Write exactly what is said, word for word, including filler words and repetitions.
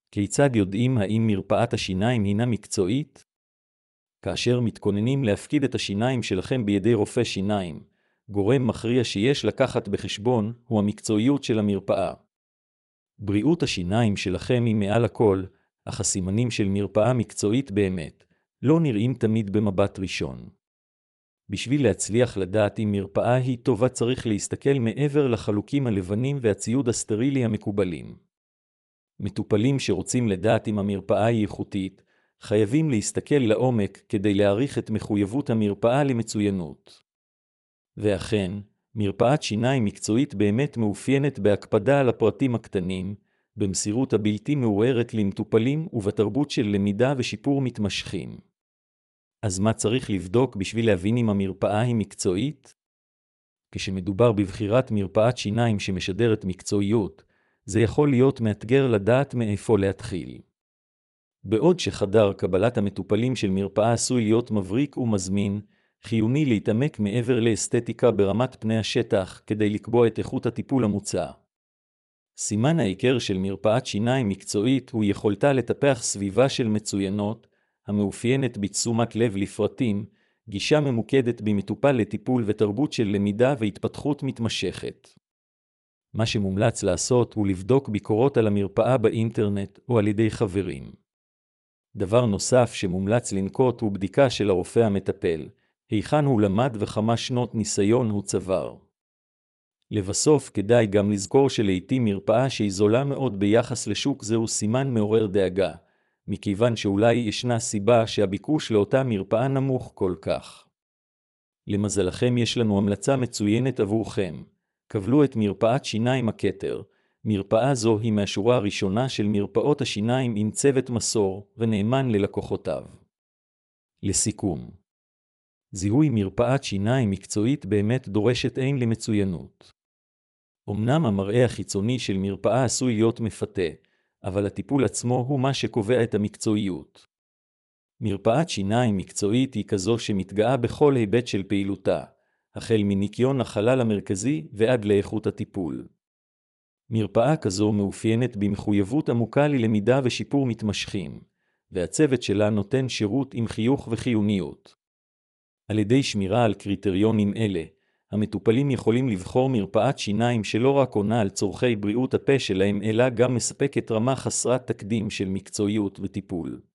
כיצד יודעים האם מרפאת השיניים הינה מקצועית? כאשר מתכוננים להפקיד את השיניים שלכם בידי רופא שיניים, גורם מכריע שיש לקחת בחשבון הוא המקצועיות של המרפאה. בריאות השיניים שלכם היא מעל הכל, אך הסימנים של מרפאה מקצועית באמת לא נראים תמיד במבט ראשון. בשביל להצליח לדעת אם מרפאה היא טובה צריך להסתכל מעבר לחלוקים הלבנים והציוד הסטרילי המקובלים. מטופלים שרוצים לדעת אם המרפאה היא איכותית, חייבים להסתכל לעומק כדי להעריך את מחויבות המרפאה למצוינות. ואכן, מרפאת שיניים מקצועית באמת מאופיינת בהקפדה על הפרטים הקטנים, במסירות הבלתי מעורערת למטופלים ובתרבות של למידה ושיפור מתמשכים. אז מה צריך לבדוק בשביל להבין אם המרפאה היא מקצועית? כשמדובר בבחירת מרפאת שיניים שמשדרת מקצועיות, זה יכול להיות מאתגר לדעת מאיפה להתחיל. בעוד שחדר קבלת המטופלים של מרפאה עשוי להיות מבריק ומזמין, חיוני להתעמק מעבר לאסתטיקה ברמת פני השטח כדי לקבוע את איכות הטיפול המוצע. סימן העיקר של מרפאת שיניים מקצועית הוא יכולתה לטפח סביבה של מצוינות, המאופיינת בתשומת לב לפרטים, גישה ממוקדת במטופל לטיפול ותרבות של למידה והתפתחות מתמשכת. מה שמומלץ לעשות הוא לבדוק ביקורות על המרפאה באינטרנט או על ידי חברים. דבר נוסף שמומלץ לנקוט הוא בדיקה של הרופא המטפל, היכן הוא למד וכמה שנות ניסיון הוא צבר. לבסוף כדאי גם לזכור שלעיתים מרפאה שהיא זולה מאוד ביחס לשוק זהו סימן מעורר דאגה, מכיוון שאולי ישנה סיבה שהביקוש לאותה מרפאה נמוך כל כך. למזלכם יש לנו המלצה מצוינת עבורכם. קבלו את מרפאת שיניים הכתר. מרפאה זו היא מהשורה הראשונה של מרפאות השיניים עם צוות מסור ונאמן ללקוחותיו. לסיכום, זיהוי מרפאת שיניים מקצועית באמת דורשת עין למצוינות. אמנם המראה החיצוני של מרפאה עשוי להיות מפתה, אבל הטיפול עצמו הוא מה שקובע את המקצועיות. מרפאת שיניים מקצועית היא כזו שמתגאה בכל היבט של פעילותה, החל מניקיון החלל המרכזי ועד לאיכות הטיפול. מרפאה כזו מאופיינת במחויבות עמוקה ללמידה ושיפור מתמשכים, והצוות שלה נותן שירות עם חיוך וחיוניות. על ידי שמירה על קריטריונים אלה, המטופלים יכולים לבחור מרפאת שיניים שלא רק עונה על צורכי בריאות הפה שלהם, אלא גם מספקת רמה חסרת תקדים של מקצועיות וטיפול.